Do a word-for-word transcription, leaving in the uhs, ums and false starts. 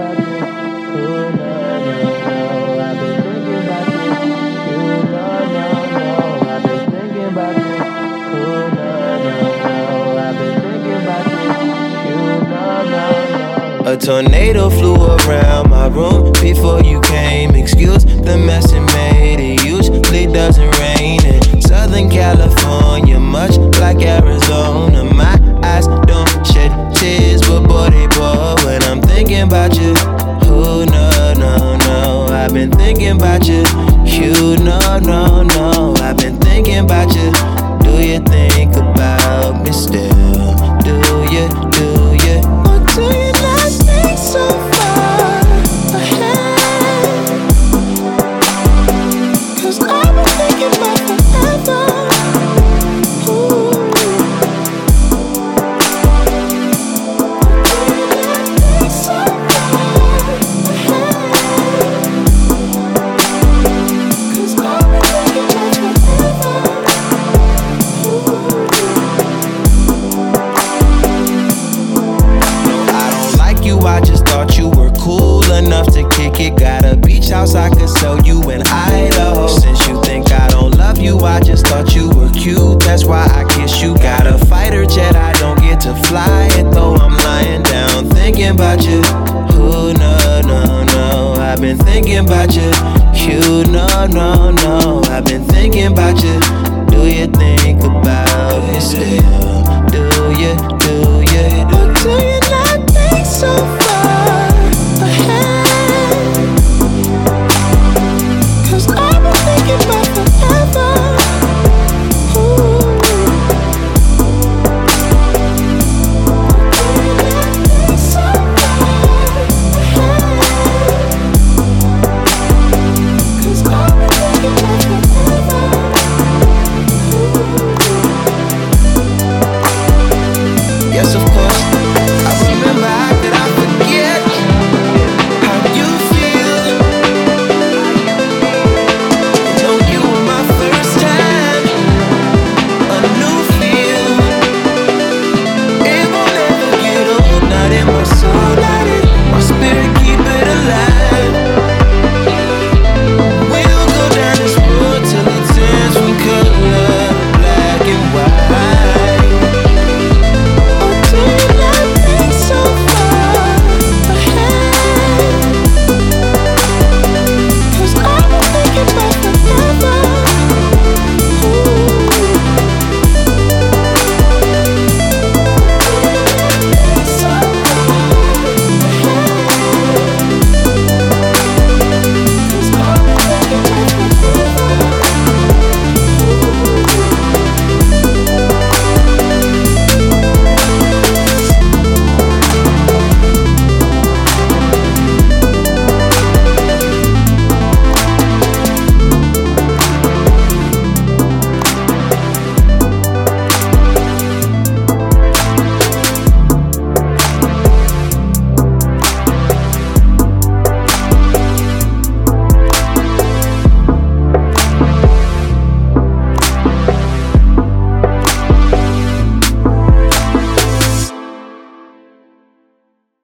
A tornado flew around my room before you came. Excuse the mess it made. It usually doesn't rain in Southern California, much like Arizona. My eyes don't shed tears, but boy they pour when I'm thinking about you. Oh no, no, no, I've been thinking about you. You no, no, no, I've been thinking about you. Do you think about me still? Do you, do you? Or do you not think so far ahead? Cause I've been thinking about forever. Ooh. Do you not think so far ahead? Cause I've been thinking about forever. I just thought you were cool enough to kick it. Got a beach house I could sell you in Idaho. Since you think I don't love you, I just thought you were cute. That's why I kiss you. Got a fighter jet, I don't get to fly it though. I'm lying down thinking about you. Ooh, no, no, no, I've been thinking about you. You, no, no, no, I've been thinking about you. Do you think about me still? Do you, do you, do you not think so far?